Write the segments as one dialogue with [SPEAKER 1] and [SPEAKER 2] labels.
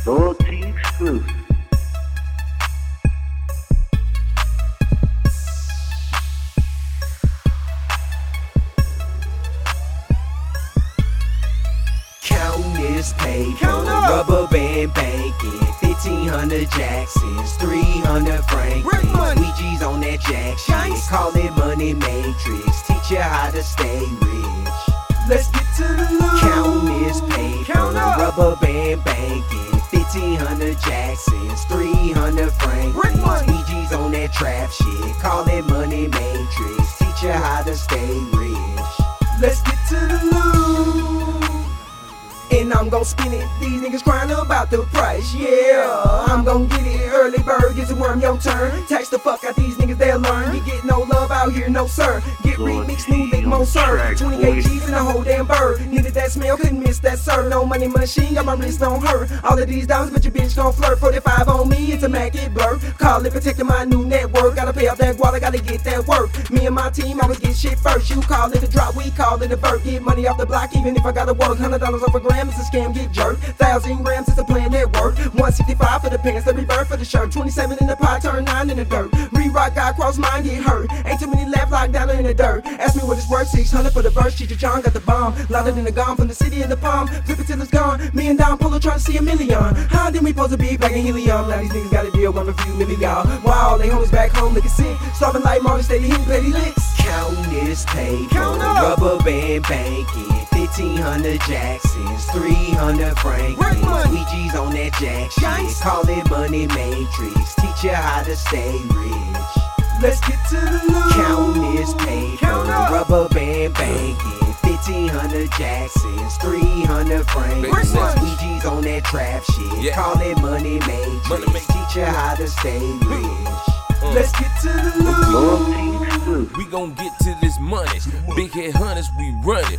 [SPEAKER 1] Loyalty exclusive.
[SPEAKER 2] Counting this paper, rubber band banking, 1,500 Jacksons, 300 Franklins, Ouija's on that jack shit, call it money matrix, teach you how to stay rich.
[SPEAKER 3] Let's get to the loot.
[SPEAKER 2] Counting this paper, rubber band banking, 1,500 Jacksons, 300 Franklins, Ouija's on that trap shit, call it money matrix, teach you how to stay rich.
[SPEAKER 3] Let's get to the loot. And I'm gon' spin it. These niggas crying about the price. Yeah, I'm gon' get it. Early bird gets a worm, your turn. Tax the fuck out these niggas, they'll learn. You get no love out here, no sir. Get remix, new lick, more sir. 28 G's in a whole damn bird. Needed that smell, couldn't miss that sir. No money machine, got my wrist on her. All of these diamonds, but your bitch gon' flirt. 45 on me, it's a Mac, it blur. Call it protecting my new network. Gotta pay off that guala, gotta get that work. Me and my team always get shit first. You call it a drop, we call it a vert. Get money off the block, even if I gotta work. $100 off a gram, it's a scam, get jerked. 1,000 grams, it's a plan that work. 165 for the pants, every bird for the shirt. 27 in the pot, turn 9 in the dirt. Re-rock, got cross mine, get hurt. Ain't too many left, locked down in the dirt. Ask me what it's worth, 600 for the verse. Cheech John got the bomb, louder than the gong from the city of the palm. Flip it till it's gone. Me and Don Polo trying to see a million. How then we supposed to be back in helium? Now these niggas got a deal, want a few million, y'all. Wow, they homies back home looking sick. Starving like Marley, steady hitting petty licks.
[SPEAKER 2] Counting this paper, rubber band banking, 1,500 Jacksons, 300 Franklins, Ouija's on that jack shit, call it money matrix, teach you how to stay rich.
[SPEAKER 3] Let's get to the loot.
[SPEAKER 2] Counting this paper, rubber band banking, 1,500 Jacksons, 300 Franklins, Ouija's on that trap shit, call it money matrix, teach you how to stay rich.
[SPEAKER 3] Let's get to the loot.
[SPEAKER 1] Loyalty exclusive.
[SPEAKER 4] We gon' get to this money. Big head hunters, we running.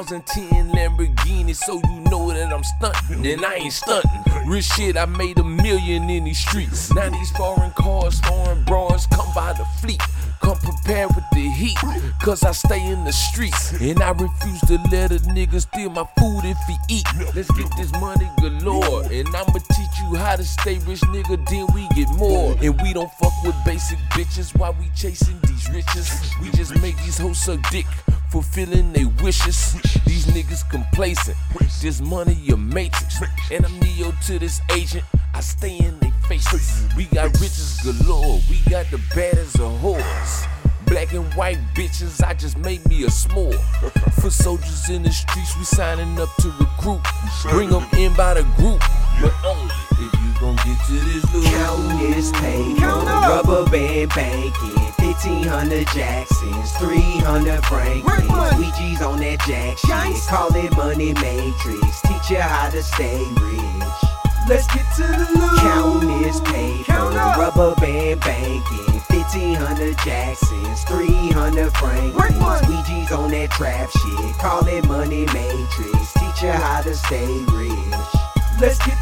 [SPEAKER 4] 2010 Lamborghini, so you know that I'm stunting. And I ain't stunting. Real shit, I made $1 million in these streets. Now these foreign cars, foreign bras come by the fleet. Come prepared with the heat, cause I stay in the streets. And I refuse to let a nigga steal my food if he eat. Let's get this money galore, and I'ma teach you how to stay rich, nigga, then we get more. And we don't fuck with basic bitches while we chasing these riches. We just make these hoes suck dick, fulfilling their wishes. These niggas complacent, this money a matrix. And I'm Neo to this agent, I stay in their faces. We got riches galore, we got the bad as a horse. Black and white bitches, I just made me a s'more. For soldiers in the streets, we signing up to recruit. Bring them in by the group, but only if you gon' get to this loot.
[SPEAKER 2] Counting this paper, rubber band banking, 1,500 Jacksons, 300 Franklins, Ouija's on that jack shit, call it money matrix, teach you how to stay rich.
[SPEAKER 3] Let's get to the loot.
[SPEAKER 2] Counting this paper, rubber band banking, 1,500 Jacksons, 300 Franklins, Ouija's on that trap shit, call it money matrix, teach you how to stay rich.
[SPEAKER 3] Let's get